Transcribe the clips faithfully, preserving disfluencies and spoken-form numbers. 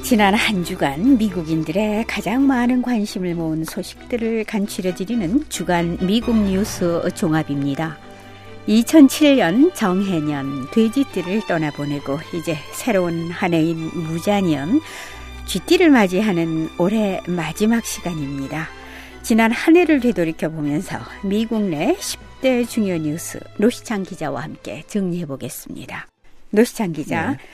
지난 한 주간 미국인들의 가장 많은 관심을 모은 소식들을 간추려드리는 주간 미국 뉴스 종합입니다. 이천칠 년 정해년 돼지띠를 떠나보내고 이제 새로운 한 해인 무자년 쥐띠를 맞이하는 올해 마지막 시간입니다. 지난 한 해를 되돌이켜보면서 미국 내 십 대 중요 뉴스 노시창 기자와 함께 정리해보겠습니다. 노시창 기자. 네.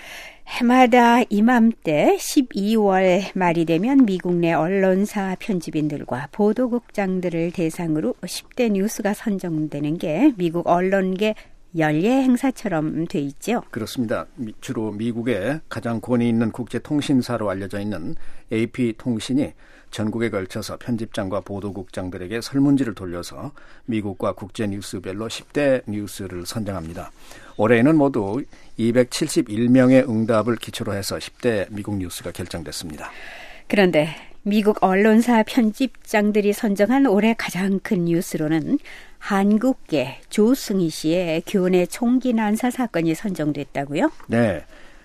해마다 이맘때 십이월 말이 되면 미국 내 언론사 편집인들과 보도국장들을 대상으로 십 대 뉴스가 선정되는 게 미국 언론계 연례 행사처럼 돼 있죠. 그렇습니다. 주로 미국의 가장 권위 있는 국제통신사로 알려져 있는 에이피통신이 전국에 걸쳐서 편집장과 보도국장들에게 설문지를 돌려서 미국과 국제 뉴스별로 십 대 뉴스를 선정합니다. 올해에는 모두 이백칠십일 명의 응답을 기초로 해서 십 대 미국 뉴스가 결정됐습니다. 그런데 미국 언론사 편집장들이 선정한 올해 가장 큰 뉴스로는 한국계 조승희 씨의 교내 총기 난사 사건이 선정됐다고요? 네.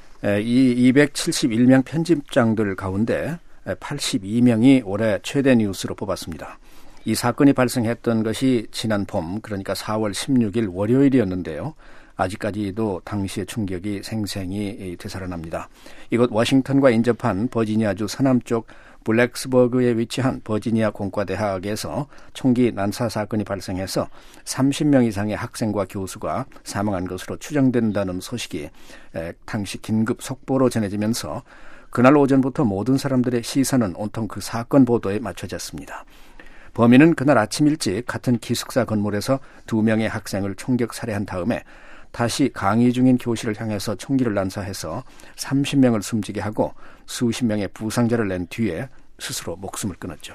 이 이백칠십일 명 편집장들 가운데 팔십이 명이 올해 최대 뉴스로 뽑았습니다. 이 사건이 발생했던 것이 지난 봄, 그러니까 사월 십육일 월요일이었는데요. 아직까지도 당시의 충격이 생생히 되살아납니다. 이곳 워싱턴과 인접한 버지니아주 서남쪽 블랙스버그에 위치한 버지니아 공과대학에서 총기 난사 사건이 발생해서 삼십 명 이상의 학생과 교수가 사망한 것으로 추정된다는 소식이 당시 긴급 속보로 전해지면서 그날 오전부터 모든 사람들의 시선은 온통 그 사건 보도에 맞춰졌습니다. 범인은 그날 아침 일찍 같은 기숙사 건물에서 두 명의 학생을 총격 살해한 다음에 다시 강의 중인 교실을 향해서 총기를 난사해서 삼십 명을 숨지게 하고 수십 명의 부상자를 낸 뒤에 스스로 목숨을 끊었죠.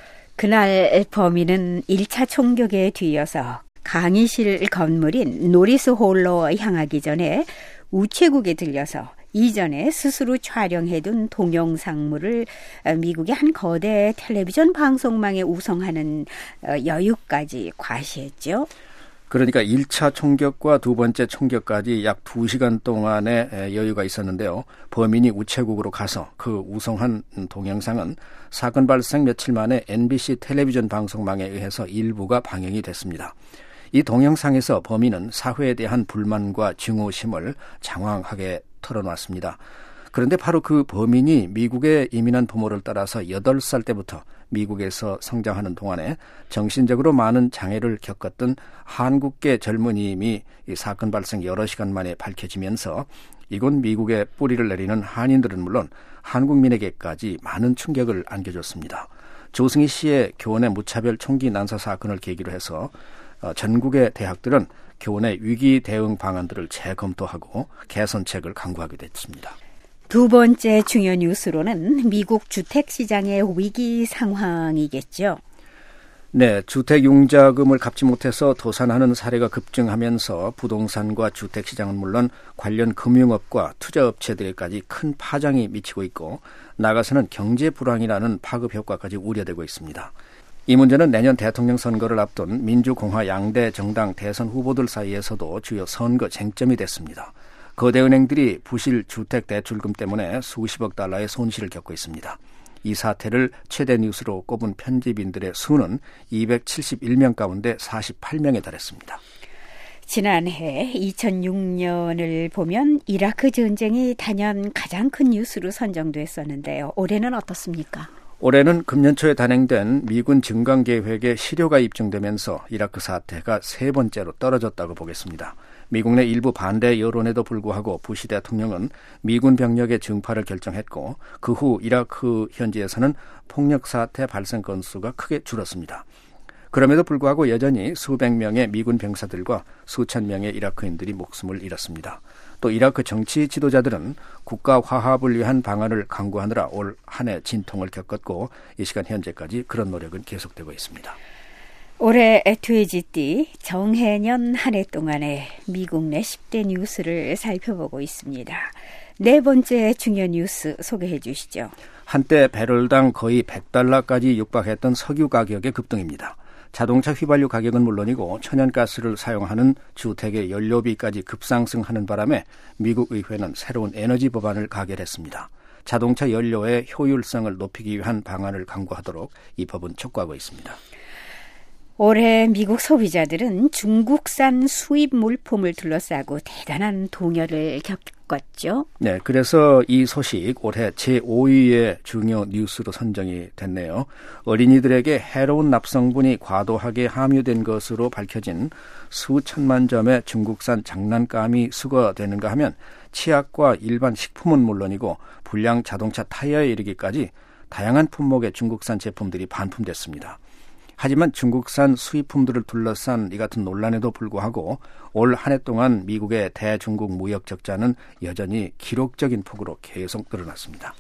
그날 범인은 일 차 총격에 뒤이어서 강의실 건물인 노리스홀로 향하기 전에 우체국에 들려서 이전에 스스로 촬영해둔 동영상물을 미국의 한 거대 텔레비전 방송망에 우송하는 여유까지 과시했죠. 그러니까 일 차 총격과 두 번째 총격까지 약 두 시간 동안의 여유가 있었는데요. 범인이 우체국으로 가서 그 우송한 동영상은 사건 발생 며칠 만에 엠비씨 텔레비전 방송망에 의해서 일부가 방영이 됐습니다. 이 동영상에서 범인은 사회에 대한 불만과 증오심을 장황하게 털어놨습니다. 그런데 바로 그 범인이 미국에 이민한 부모를 따라서 여덟 살 때부터 미국에서 성장하는 동안에 정신적으로 많은 장애를 겪었던 한국계 젊은이임이 이 사건 발생 여러 시간 만에 밝혀지면서 이곳 미국에 뿌리를 내리는 한인들은 물론 한국민에게까지 많은 충격을 안겨줬습니다. 조승희 씨의 교내 무차별 총기 난사 사건을 계기로 해서 전국의 대학들은 교내 위기 대응 방안들을 재검토하고 개선책을 강구하게 됐습니다. 두 번째 중요 뉴스로는 미국 주택시장의 위기 상황이겠죠. 네, 주택융자금을 갚지 못해서 도산하는 사례가 급증하면서 부동산과 주택시장은 물론 관련 금융업과 투자업체들에까지 큰 파장이 미치고 있고 나아가서는 경제 불황이라는 파급 효과까지 우려되고 있습니다. 이 문제는 내년 대통령 선거를 앞둔 민주공화 양대 정당 대선 후보들 사이에서도 주요 선거 쟁점이 됐습니다. 거대 은행들이 부실 주택 대출금 때문에 수십억 달러의 손실을 겪고 있습니다. 이 사태를 최대 뉴스로 꼽은 편집인들의 수는 이백칠십일 명 가운데 사십팔 명에 달했습니다. 지난해 이천육 년을 보면 이라크 전쟁이 단연 가장 큰 뉴스로 선정됐었는데요. 올해는 어떻습니까? 올해는 금년 초에 단행된 미군 증강 계획에 실효가 입증되면서 이라크 사태가 세 번째로 떨어졌다고 보겠습니다. 미국 내 일부 반대 여론에도 불구하고 부시 대통령은 미군 병력의 증파를 결정했고 그 후 이라크 현지에서는 폭력 사태 발생 건수가 크게 줄었습니다. 그럼에도 불구하고 여전히 수백 명의 미군 병사들과 수천 명의 이라크인들이 목숨을 잃었습니다. 또 이라크 정치 지도자들은 국가 화합을 위한 방안을 강구하느라 올 한 해 진통을 겪었고 이 시간 현재까지 그런 노력은 계속되고 있습니다. 올해 돼지띠 정해년 한 해 동안의 미국 내 십 대 뉴스를 살펴보고 있습니다. 네 번째 중요 뉴스 소개해 주시죠. 한때 배럴당 거의 백 달러까지 육박했던 석유 가격의 급등입니다. 자동차 휘발유 가격은 물론이고 천연가스를 사용하는 주택의 연료비까지 급상승하는 바람에 미국 의회는 새로운 에너지 법안을 가결했습니다. 자동차 연료의 효율성을 높이기 위한 방안을 강구하도록 이 법은 촉구하고 있습니다. 올해 미국 소비자들은 중국산 수입 물품을 둘러싸고 대단한 동요를 겪었죠. 네, 그래서 이 소식 올해 제오 위의 중요 뉴스로 선정이 됐네요. 어린이들에게 해로운 납성분이 과도하게 함유된 것으로 밝혀진 수천만 점의 중국산 장난감이 수거되는가 하면 치약과 일반 식품은 물론이고 불량 자동차 타이어에 이르기까지 다양한 품목의 중국산 제품들이 반품됐습니다. 하지만 중국산 수입품들을 둘러싼 이 같은 논란에도 불구하고 올 한 해 동안 미국의 대중국 무역 적자는 여전히 기록적인 폭으로 계속 늘어났습니다.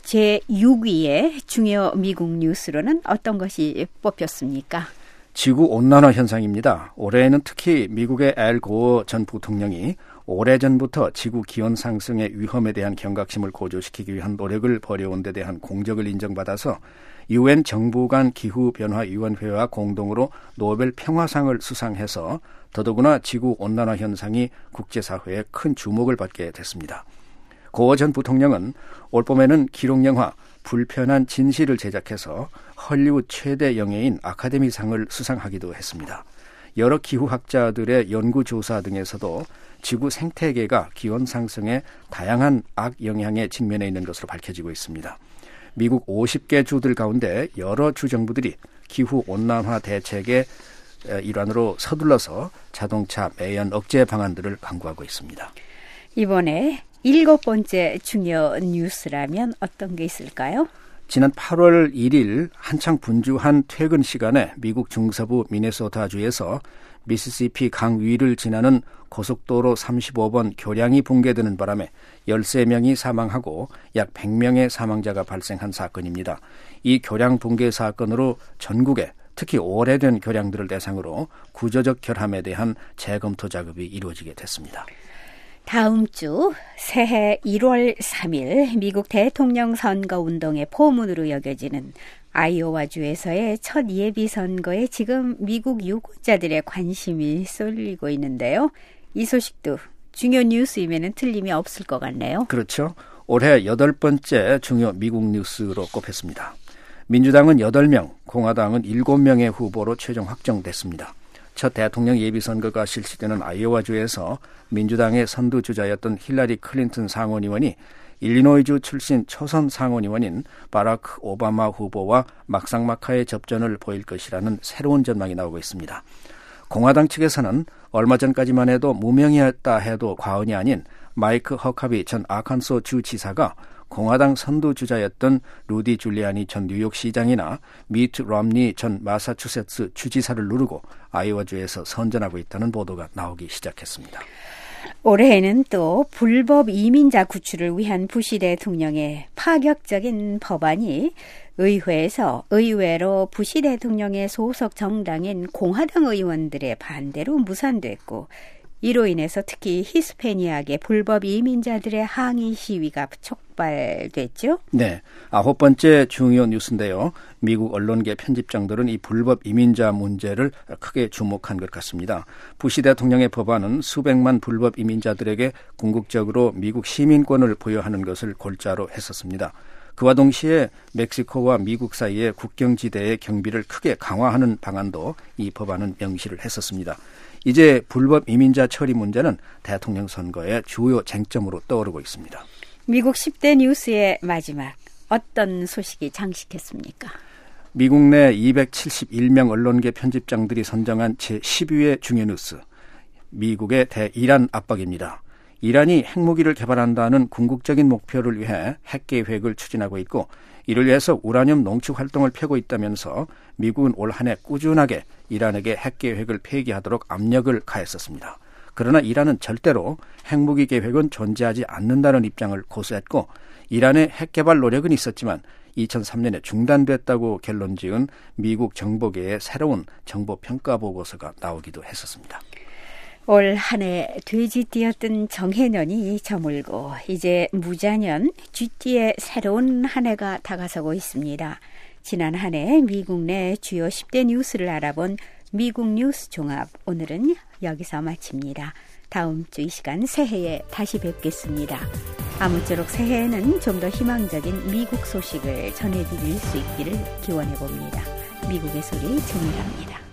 제육 위의 중요 미국 뉴스로는 어떤 것이 뽑혔습니까? 지구온난화 현상입니다. 올해에는 특히 미국의 앨 고어 전 부통령이 오래전부터 지구 기온 상승의 위험에 대한 경각심을 고조시키기 위한 노력을 벌여온 데 대한 공적을 인정받아서 유엔 정부 간 기후변화위원회와 공동으로 노벨 평화상을 수상해서 더더구나 지구온난화 현상이 국제사회에 큰 주목을 받게 됐습니다. 고어 전 부통령은 올봄에는 기록영화 불편한 진실을 제작해서 헐리우드 최대 영예인 아카데미상을 수상하기도 했습니다. 여러 기후학자들의 연구조사 등에서도 지구 생태계가 기온 상승의 다양한 악영향에 직면해 있는 것으로 밝혀지고 있습니다. 미국 오십 개 주들 가운데 여러 주정부들이 기후온난화 대책의 일환으로 서둘러서 자동차 매연 억제 방안들을 강구하고 있습니다. 이번에 일곱 번째 중요 뉴스라면 어떤 게 있을까요? 지난 팔월 일일 한창 분주한 퇴근 시간에 미국 중서부 미네소타주에서 미시시피 강 위를 지나는 고속도로 삼십오 번 교량이 붕괴되는 바람에 열세 명이 사망하고 약 백 명의 사망자가 발생한 사건입니다. 이 교량 붕괴 사건으로 전국에 특히 오래된 교량들을 대상으로 구조적 결함에 대한 재검토 작업이 이루어지게 됐습니다. 다음 주 새해 일월 삼일 미국 대통령 선거운동의 포문으로 여겨지는 아이오와주에서의 첫 예비선거에 지금 미국 유권자들의 관심이 쏠리고 있는데요. 이 소식도 중요 뉴스임에는 틀림이 없을 것 같네요. 그렇죠. 올해 여덟 번째 중요 미국 뉴스로 꼽혔습니다. 민주당은 여덟 명, 공화당은 일곱 명의 후보로 최종 확정됐습니다. 첫 대통령 예비선거가 실시되는 아이오와주에서 민주당의 선두주자였던 힐러리 클린턴 상원의원이 일리노이주 출신 초선 상원의원인 바라크 오바마 후보와 막상막하의 접전을 보일 것이라는 새로운 전망이 나오고 있습니다. 공화당 측에서는 얼마 전까지만 해도 무명이었다 해도 과언이 아닌 마이크 허카비 전 아칸소 주지사가 공화당 선두주자였던 루디 줄리아니 전 뉴욕시장이나 미트 럼니 전 마사추세츠 주지사를 누르고 아이오와주에서 선전하고 있다는 보도가 나오기 시작했습니다. 올해에는 또 불법 이민자 구출을 위한 부시 대통령의 파격적인 법안이 의회에서 의외로 부시 대통령의 소속 정당인 공화당 의원들의 반대로 무산됐고, 이로 인해서 특히 히스패니아계 불법 이민자들의 항의 시위가 촉발됐죠? 네, 아홉 번째 중요 뉴스인데요. 미국 언론계 편집장들은 이 불법 이민자 문제를 크게 주목한 것 같습니다. 부시 대통령의 법안은 수백만 불법 이민자들에게 궁극적으로 미국 시민권을 부여하는 것을 골자로 했었습니다. 그와 동시에 멕시코와 미국 사이의 국경지대의 경비를 크게 강화하는 방안도 이 법안은 명시를 했었습니다. 이제 불법 이민자 처리 문제는 대통령 선거의 주요 쟁점으로 떠오르고 있습니다. 미국 십 대 뉴스의 마지막, 어떤 소식이 장식했습니까? 미국 내 이백칠십일 명 언론계 편집장들이 선정한 제십 위의 중요 뉴스, 미국의 대이란 압박입니다. 이란이 핵무기를 개발한다는 궁극적인 목표를 위해 핵계획을 추진하고 있고, 이를 위해서 우라늄 농축 활동을 펴고 있다면서 미국은 올 한 해 꾸준하게 이란에게 핵계획을 폐기하도록 압력을 가했었습니다. 그러나 이란은 절대로 핵무기 계획은 존재하지 않는다는 입장을 고수했고, 이란의 핵개발 노력은 있었지만 이천삼 년에 중단됐다고 결론 지은 미국 정보계의 새로운 정보평가보고서가 나오기도 했었습니다. 올 한 해 돼지띠였던 정해년이 저물고 이제 무자년 쥐띠의 새로운 한 해가 다가서고 있습니다. 지난 한 해 미국 내 주요 십 대 뉴스를 알아본 미국 뉴스 종합, 오늘은 여기서 마칩니다. 다음 주 이 시간 새해에 다시 뵙겠습니다. 아무쪼록 새해에는 좀 더 희망적인 미국 소식을 전해드릴 수 있기를 기원해 봅니다. 미국의 소리 정리합니다.